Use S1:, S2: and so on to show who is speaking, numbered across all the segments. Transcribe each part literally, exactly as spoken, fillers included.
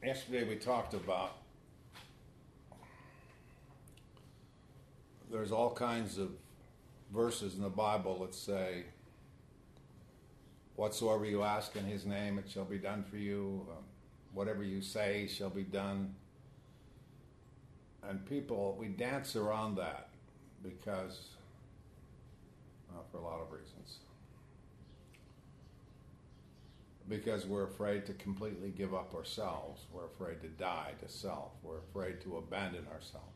S1: Yesterday we talked about there's all kinds of verses in the Bible that say, whatsoever you ask in his name, it shall be done for you. Um, whatever you say shall be done. And people, we dance around that because, well, for a lot of reasons. Because we're afraid to completely give up ourselves. We're afraid to die to self. We're afraid to abandon ourselves.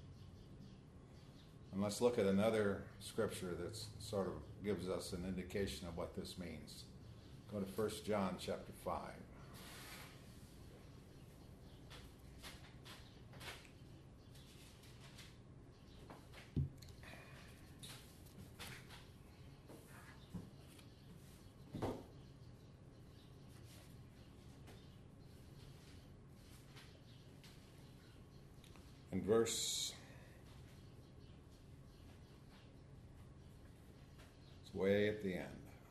S1: And let's look at another scripture that sort of gives us an indication of what this means. Go to First John chapter five. In verse, it's way at the end.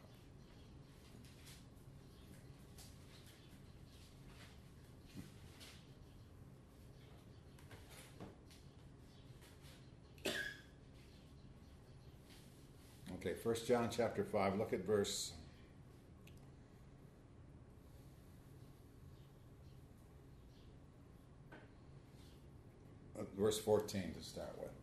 S1: Okay, First John chapter five, look at verse verse fourteen to start with.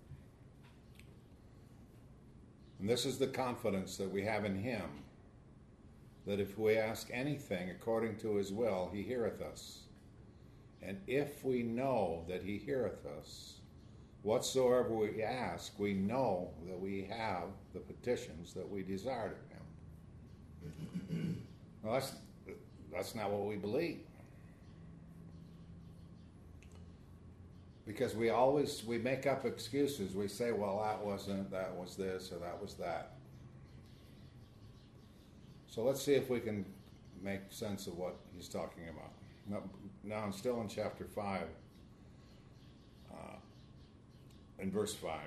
S1: And this is the confidence that we have in him, that if we ask anything according to his will, he heareth us. And if we know that he heareth us, whatsoever we ask, we know that we have the petitions that we desired of him. Well, that's, that's not what we believe. Because we always, we make up excuses. We say, well, that wasn't, that was this, or that was that. So let's see if we can make sense of what he's talking about. Now, now I'm still in chapter five, uh, in verse five.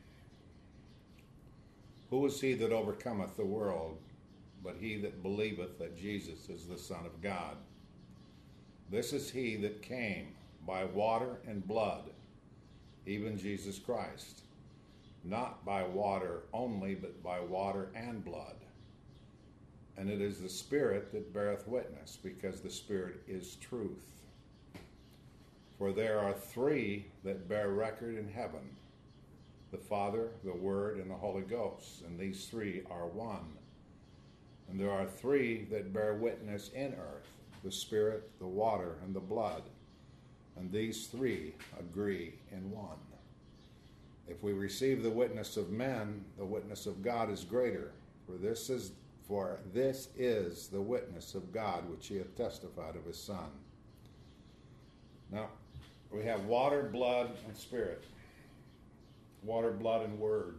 S1: Who is he that overcometh the world, but he that believeth that Jesus is the Son of God? This is he that came by water and blood, even Jesus Christ, not by water only, but by water and blood. And it is the Spirit that beareth witness, because the Spirit is truth. For there are three that bear record in heaven, the Father, the Word, and the Holy Ghost, and these three are one. And there are three that bear witness in earth, the Spirit, the water, and the blood. And these three agree in one. If we receive the witness of men, the witness of God is greater. For this is for this is the witness of God, which he hath testified of his Son. Now, we have water, blood, and spirit. Water, blood, and word.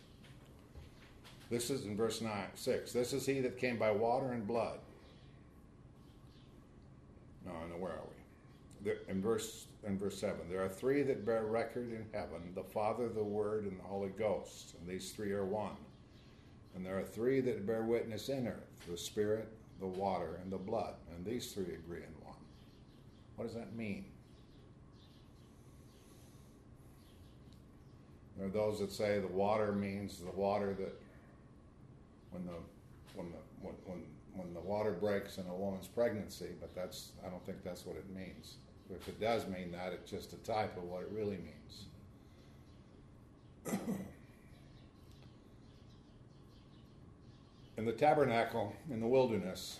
S1: This is in verse nine, six. This is he that came by water and blood. No, no, where are we? In verse in verse seven, there are three that bear record in heaven, the Father, the Word, and the Holy Ghost, and these three are one. And there are three that bear witness in earth, the Spirit, the water, and the blood, and these three agree in one. What does that mean? There are those that say the water means the water that when the when the when when, when the water breaks in a woman's pregnancy, but that's I don't think that's what it means. If it does mean that, it's just a type of what it really means. In the tabernacle in the wilderness,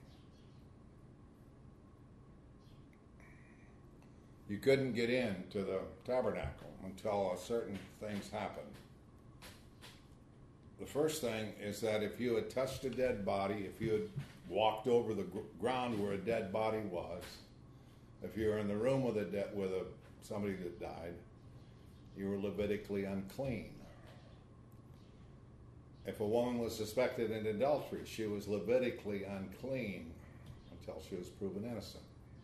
S1: you couldn't get into the tabernacle until certain things happened. The first thing is that if you had touched a dead body, if you had walked over the ground where a dead body was, if you were in the room with a de- with a somebody that died, you were Levitically unclean. If a woman was suspected in adultery, she was Levitically unclean until she was proven innocent.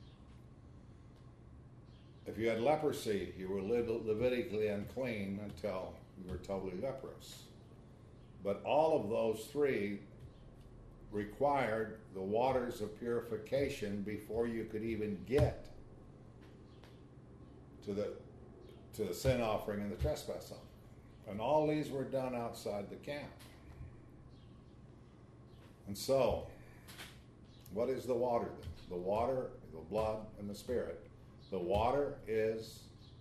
S1: If you had leprosy, you were Levitically unclean until you were totally leprous. But all of those three required the waters of purification before you could even get to the to the sin offering and the trespass offering. And all these were done outside the camp. And so, what is the water then? The water, the blood, and the Spirit. The water is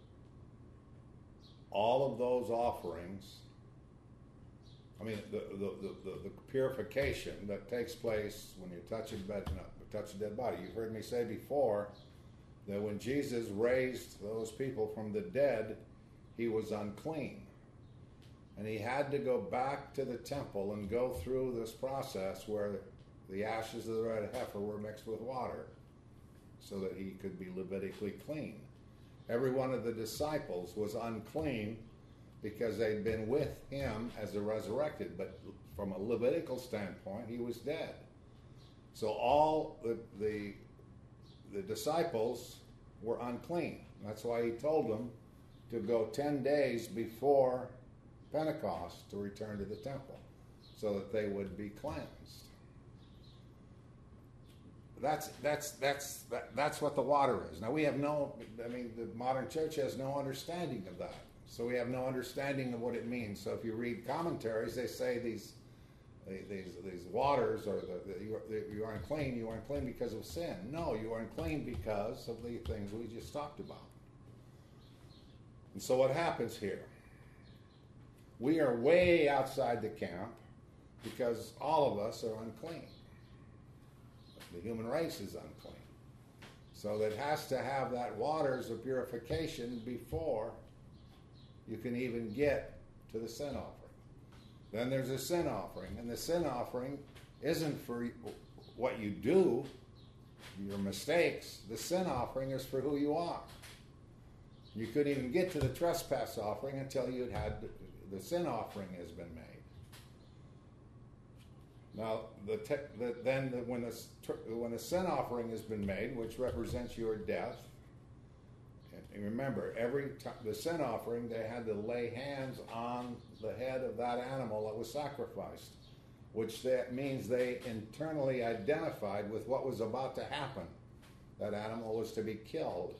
S1: all of those offerings. I mean, the the, the, the, the purification that takes place when you touch a, bed, no, touch a dead body. You've heard me say before that when Jesus raised those people from the dead, he was unclean. And he had to go back to the temple and go through this process where the ashes of the red heifer were mixed with water so that he could be Levitically clean. Every one of the disciples was unclean because they'd been with him as a resurrected, but from a Levitical standpoint, he was dead. So all the the, the disciples were unclean. That's why he told them to go ten days before Pentecost to return to the temple so that they would be cleansed. That's that's that's that, that's what the water is. Now we have no, I mean, the modern church has no understanding of that. So we have no understanding of what it means. So if you read commentaries, they say these these these waters are the, the, you, are, you are unclean. You are unclean because of sin. No, you are unclean because of the things we just talked about. And so what happens here? We are way outside the camp because all of us are unclean. The human race is unclean. So that has to have that waters of purification before you can even get to the sin offering. Then there's a sin offering, and the sin offering isn't for what you do, your mistakes. The sin offering is for who you are. You couldn't even get to the trespass offering until you'd had the, the sin offering has been made. Now, the, te- the then the, when the when the sin offering has been made, which represents your death, and remember, every time the sin offering, they had to lay hands on the head of that animal that was sacrificed, which that means they internally identified with what was about to happen. That animal was to be killed.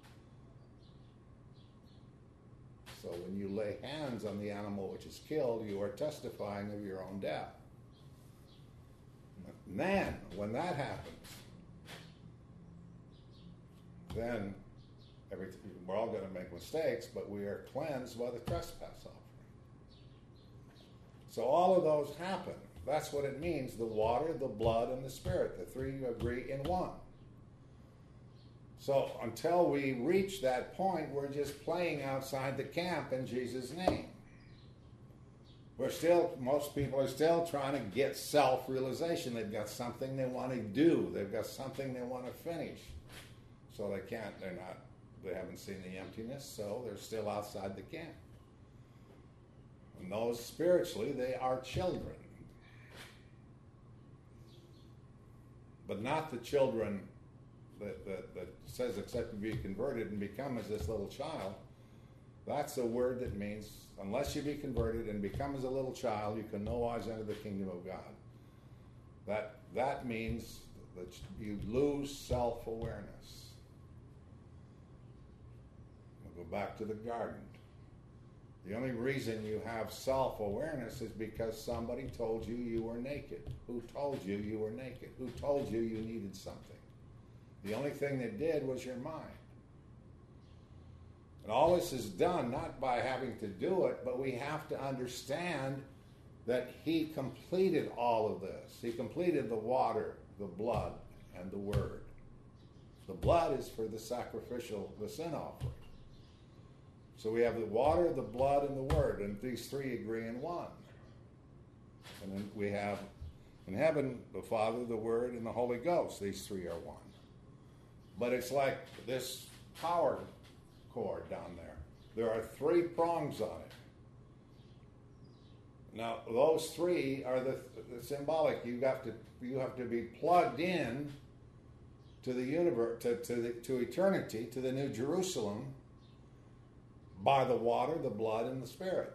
S1: So when you lay hands on the animal which is killed, you are testifying of your own death. And then, when that happens, then every, we're all going to make mistakes, but we are cleansed by the trespass offering. So all of those happen. That's what it means, the water, the blood, and the Spirit. The three agree in one. So until we reach that point, we're just playing outside the camp in Jesus' name. We're still, most people are still trying to get self-realization. They've got something they want to do. They've got something they want to finish. So they can't, they're not, they haven't seen the emptiness, so they're still outside the camp. And those spiritually, they are children. But not the children that, that, that says except to be converted and become as this little child. That's a word that means unless you be converted and become as a little child, you can no wise enter the kingdom of God. That that means that you lose self-awareness. We'll go back to the garden. The only reason you have self-awareness is because somebody told you you were naked. Who told you you were naked? Who told you you needed something? The only thing that did was your mind. And all this is done not by having to do it, but we have to understand that he completed all of this. He completed the water, the blood, and the word. The blood is for the sacrificial, the sin offering. So we have the water, the blood, and the word, and these three agree in one. And then we have in heaven the Father, the Word, and the Holy Ghost. These three are one. But it's like this power cord down there. There are three prongs on it. Now, those three are the, the symbolic. You have to you have to be plugged in to the universe, to to, the, to eternity, to the New Jerusalem, by the water, the blood, and the Spirit.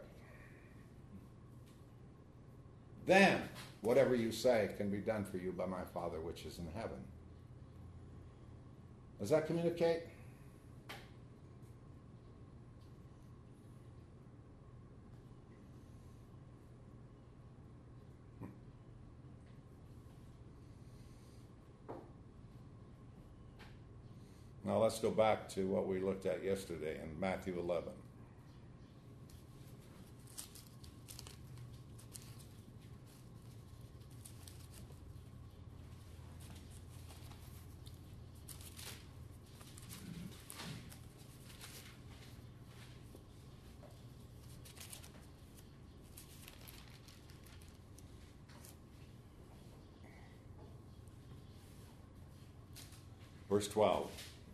S1: Then, whatever you say can be done for you by my Father which is in heaven. Does that communicate? Now let's go back to what we looked at yesterday in Matthew eleven. Verse twelve.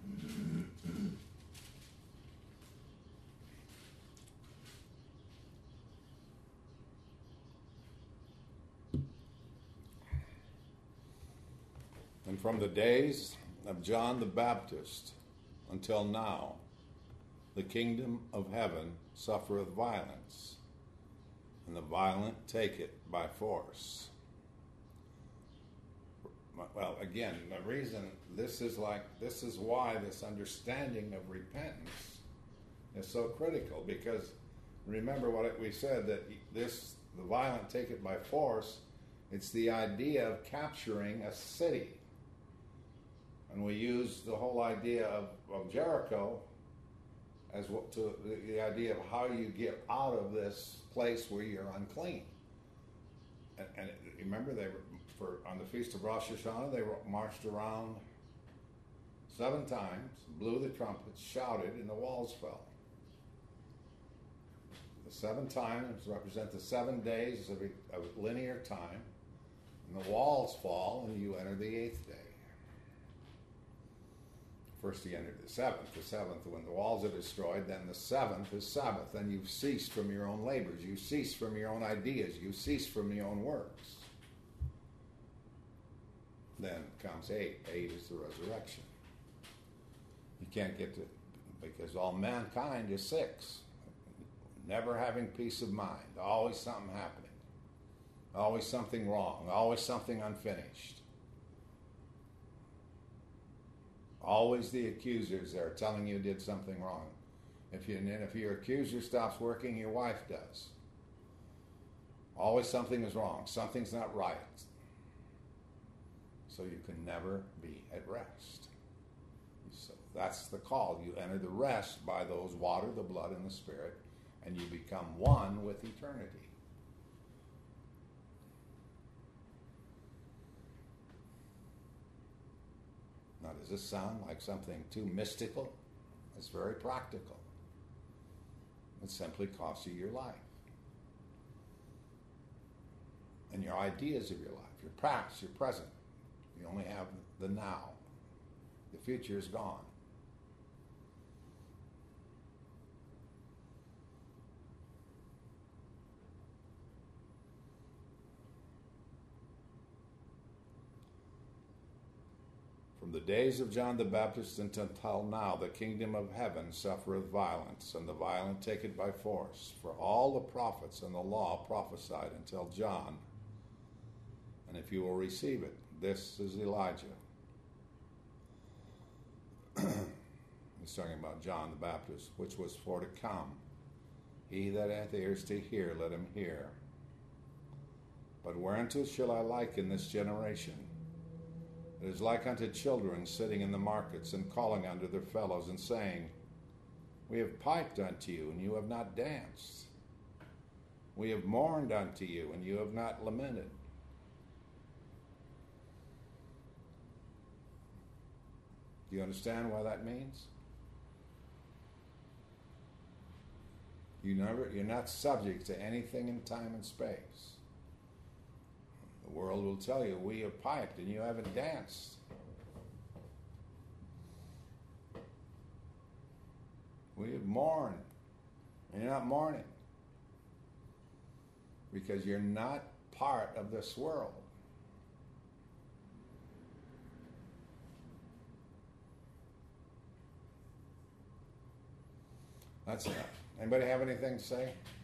S1: And from the days of John the Baptist until now, the kingdom of heaven suffereth violence, and the violent take it by force. Well, again, the reason this is like, this is why this understanding of repentance is so critical, because remember what we said, that this, the violent take it by force, it's the idea of capturing a city. And we use the whole idea of, of Jericho as what to the, the idea of how you get out of this place where you're unclean. And, and remember, they were for on the Feast of Rosh Hashanah, they marched around seven times, blew the trumpets, shouted, and the walls fell. The seven times represent the seven days of, a, of linear time, and the walls fall, and you enter the eighth day. First you enter the seventh. The seventh, when the walls are destroyed, then the seventh is Sabbath. Then you've ceased from your own labors. You cease from your own ideas. You cease from your own works. Then comes eight. Eight is the resurrection. You can't get to, because all mankind is six. Never having peace of mind. Always something happening. Always something wrong. Always something unfinished. Always the accusers there telling you did something wrong. If you, and if your accuser stops working, your wife does. Always something is wrong. Something's not right. So you can never be at rest. So that's the call. You enter the rest by those water, the blood, and the Spirit, and you become one with eternity. Now, does this sound like something too mystical? It's very practical. It simply costs you your life. And your ideas of your life, your past, your present. You only have the now. The future is gone. From the days of John the Baptist until now, the kingdom of heaven suffereth violence, and the violent take it by force. For all the prophets and the law prophesied until John. And if you will receive it, this is Elijah. He's talking about John the Baptist, which was for to come. He that hath ears to hear, let him hear. But whereunto shall I liken this generation? It is like unto children sitting in the markets and calling unto their fellows and saying, We have piped unto you, and you have not danced. We have mourned unto you, and you have not lamented. Do you understand what that means? You never, you're not subject to anything in time and space. The world will tell you, we have piped and you haven't danced. We have mourned and you're not mourning. Because you're not part of this world. That's it. Anybody have anything to say?